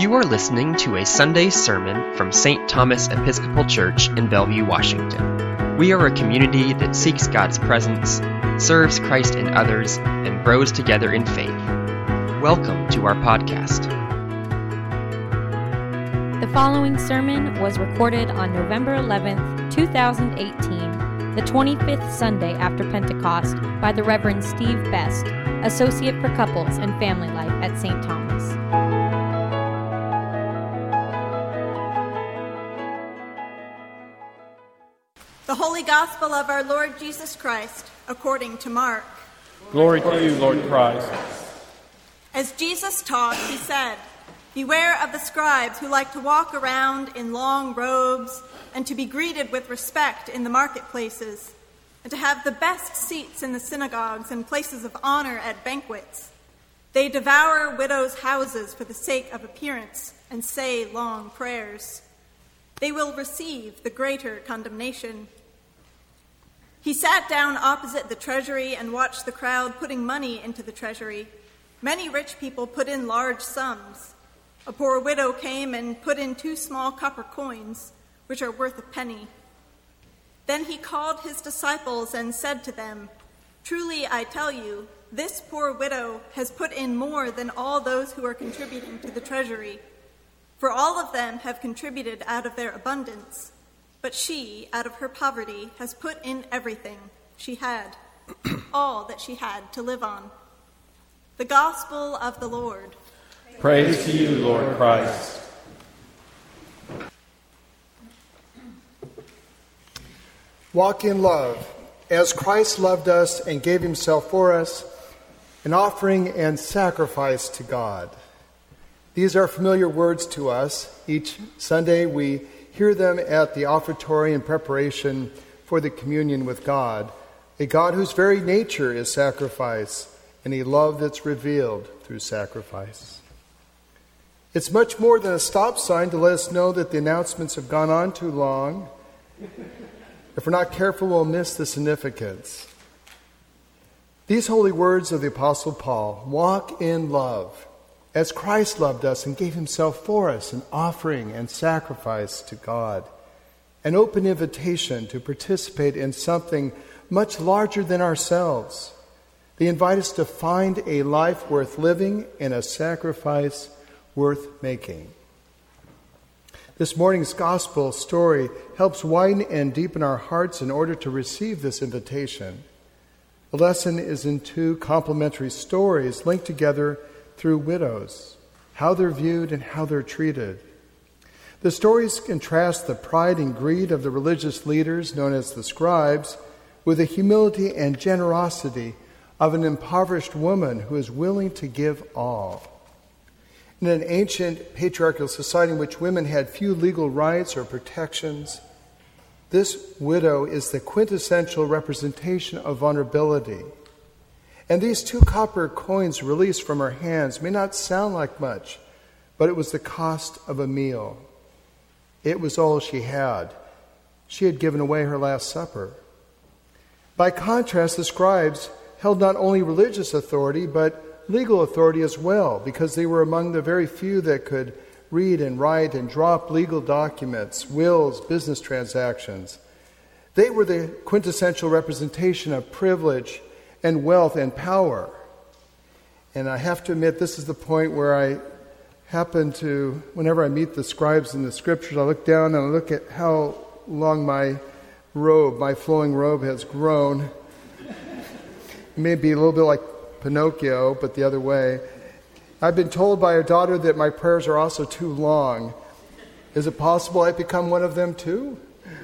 You are listening to a Sunday sermon from St. Thomas Episcopal Church in Bellevue, Washington. We are a community that seeks God's presence, serves Christ in others, and grows together in faith. Welcome to our podcast. The following sermon was recorded on November 11th, 2018, the 25th Sunday after Pentecost, by the Reverend Steve Best, Associate for Couples and Family Life at St. Thomas. The Holy Gospel of our Lord Jesus Christ, according to Mark. Glory to you, Lord Christ. As Jesus taught, he said, "Beware of the scribes who like to walk around in long robes and to be greeted with respect in the marketplaces, and to have the best seats in the synagogues and places of honor at banquets. They devour widows' houses for the sake of appearance and say long prayers. They will receive the greater condemnation." He sat down opposite the treasury and watched the crowd putting money into the treasury. Many rich people put in large sums. A poor widow came and put in 2 small copper coins, which are worth a penny. Then he called his disciples and said to them, "Truly I tell you, this poor widow has put in more than all those who are contributing to the treasury. For all of them have contributed out of their abundance, but she, out of her poverty, has put in everything she had, all that she had to live on." The Gospel of the Lord. Praise to you, Lord Christ. Walk in love, as Christ loved us and gave himself for us, an offering and sacrifice to God. These are familiar words to us. Each Sunday we hear them at the offertory in preparation for the communion with God, a God whose very nature is sacrifice, and a love that's revealed through sacrifice. It's much more than a stop sign to let us know that the announcements have gone on too long. If we're not careful, we'll miss the significance. These holy words of the Apostle Paul, walk in love, as Christ loved us and gave himself for us, an offering and sacrifice to God, an open invitation to participate in something much larger than ourselves. They invite us to find a life worth living and a sacrifice worth making. This morning's gospel story helps widen and deepen our hearts in order to receive this invitation. The lesson is in 2 complementary stories linked together through widows, how they're viewed and how they're treated. The stories contrast the pride and greed of the religious leaders, known as the scribes, with the humility and generosity of an impoverished woman who is willing to give all. In an ancient patriarchal society in which women had few legal rights or protections, this widow is the quintessential representation of vulnerability. And these 2 copper coins released from her hands may not sound like much, but it was the cost of a meal. It was all she had. She had given away her Last Supper. By contrast, the scribes held not only religious authority, but legal authority as well, because they were among the very few that could read and write and drop legal documents, wills, business transactions. They were the quintessential representation of privilege and wealth and power. And I have to admit, this is the point where I happen to, whenever I meet the scribes in the scriptures, I look down and I look at how long my flowing robe has grown. It may be a little bit like Pinocchio, but the other way. I've been told by a daughter that my prayers are also too long. Is it possible I've become one of them too?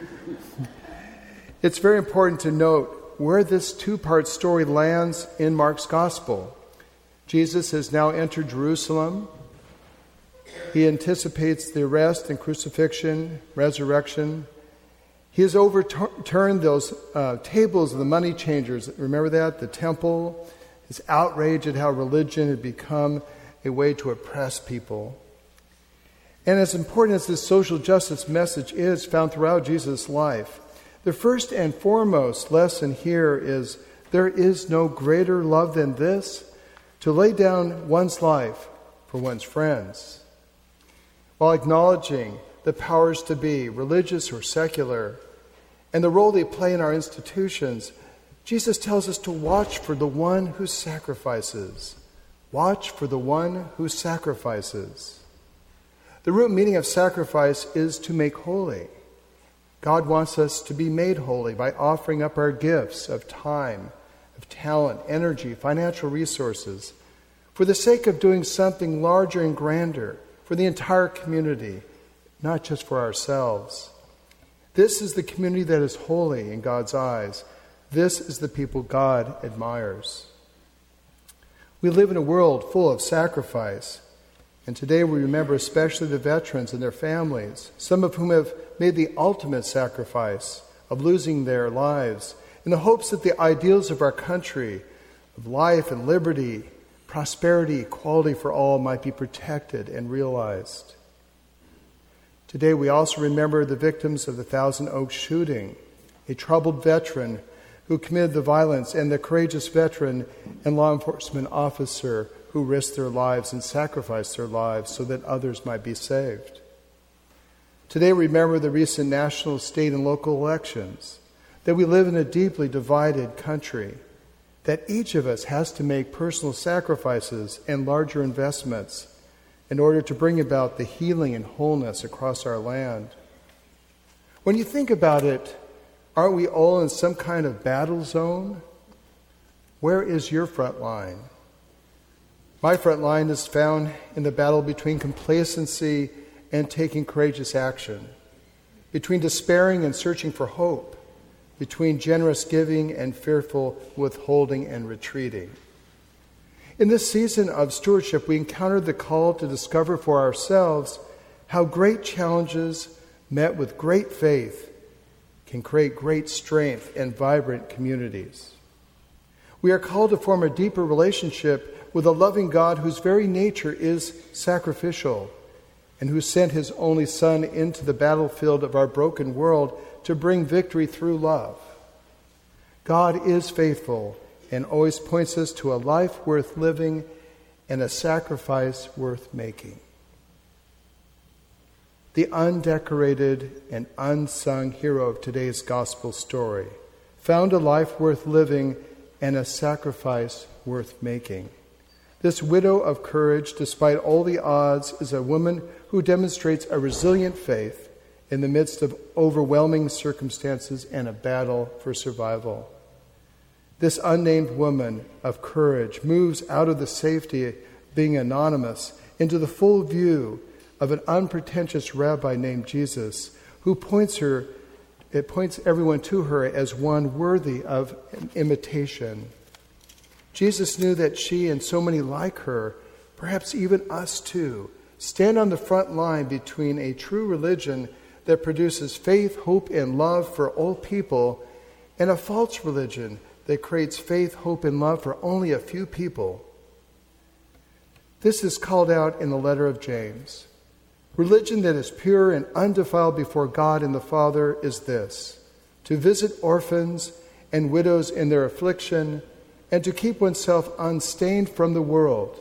It's very important to note where this 2-part story lands in Mark's gospel. Jesus has now entered Jerusalem. He anticipates the arrest and crucifixion, resurrection. He has overturned those tables of the money changers. Remember that? The temple. His outrage at how religion had become a way to oppress people. And as important as this social justice message is found throughout Jesus' life, the first and foremost lesson here is there is no greater love than this, to lay down one's life for one's friends. while acknowledging the powers to be, religious or secular, and the role they play in our institutions, Jesus tells us to watch for the one who sacrifices. Watch for the one who sacrifices. The root meaning of sacrifice is to make holy. God wants us to be made holy by offering up our gifts of time, of talent, energy, financial resources, for the sake of doing something larger and grander for the entire community, not just for ourselves. This is the community that is holy in God's eyes. This is the people God admires. We live in a world full of sacrifice, and today we remember especially the veterans and their families, some of whom have made the ultimate sacrifice of losing their lives in the hopes that the ideals of our country, of life and liberty, prosperity, equality for all, might be protected and realized. Today we also remember the victims of the Thousand Oaks shooting, a troubled veteran who committed the violence, and the courageous veteran and law enforcement officer who risked their lives and sacrificed their lives so that others might be saved. Today we remember the recent national, state, and local elections, that we live in a deeply divided country, that each of us has to make personal sacrifices and larger investments in order to bring about the healing and wholeness across our land. When you think about it, aren't we all in some kind of battle zone? Where is your front line? My front line is found in the battle between complacency and taking courageous action, between despairing and searching for hope, between generous giving and fearful withholding and retreating. In this season of stewardship, we encountered the call to discover for ourselves how great challenges met with great faith can create great strength and vibrant communities. We are called to form a deeper relationship with a loving God whose very nature is sacrificial and who sent his only Son into the battlefield of our broken world to bring victory through love. God is faithful and always points us to a life worth living and a sacrifice worth making. The undecorated and unsung hero of today's gospel story found a life worth living and a sacrifice worth making. This widow of courage, despite all the odds, is a woman who demonstrates a resilient faith in the midst of overwhelming circumstances and a battle for survival. This unnamed woman of courage moves out of the safety of being anonymous into the full view of an unpretentious rabbi named Jesus, who points everyone to her as one worthy of an imitation. Jesus knew that she and so many like her, perhaps even us too, stand on the front line between a true religion that produces faith, hope, and love for all people, and a false religion that creates faith, hope, and love for only a few people. This is called out in the letter of James. Religion that is pure and undefiled before God and the Father is this: to visit orphans and widows in their affliction, and to keep oneself unstained from the world.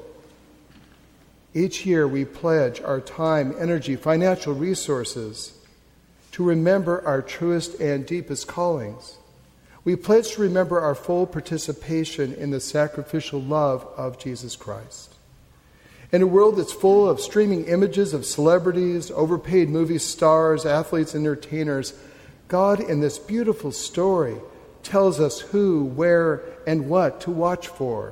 Each year we pledge our time, energy, financial resources to remember our truest and deepest callings. We pledge to remember our full participation in the sacrificial love of Jesus Christ. In a world that's full of streaming images of celebrities, overpaid movie stars, athletes, and entertainers, God in this beautiful story tells us who, where, and what to watch for.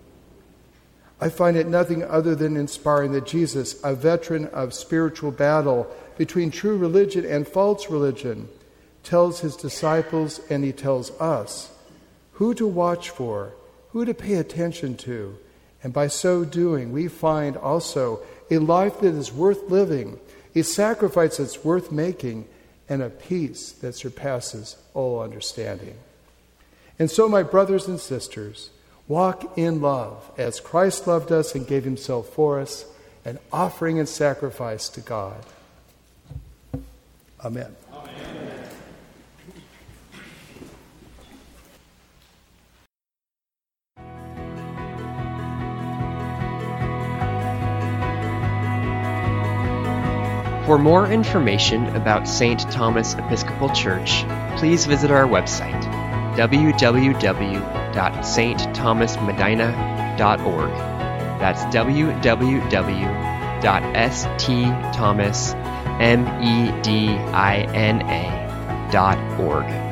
I find it nothing other than inspiring that Jesus, a veteran of spiritual battle between true religion and false religion, tells his disciples, and he tells us, who to watch for, who to pay attention to. And by so doing, we find also a life that is worth living, a sacrifice that's worth making, and a peace that surpasses all understanding. And so, my brothers and sisters, walk in love as Christ loved us and gave himself for us, an offering and sacrifice to God. Amen. For more information about St. Thomas Episcopal Church, please visit our website, www.stthomasmedina.org. That's www.stthomasmedina.org.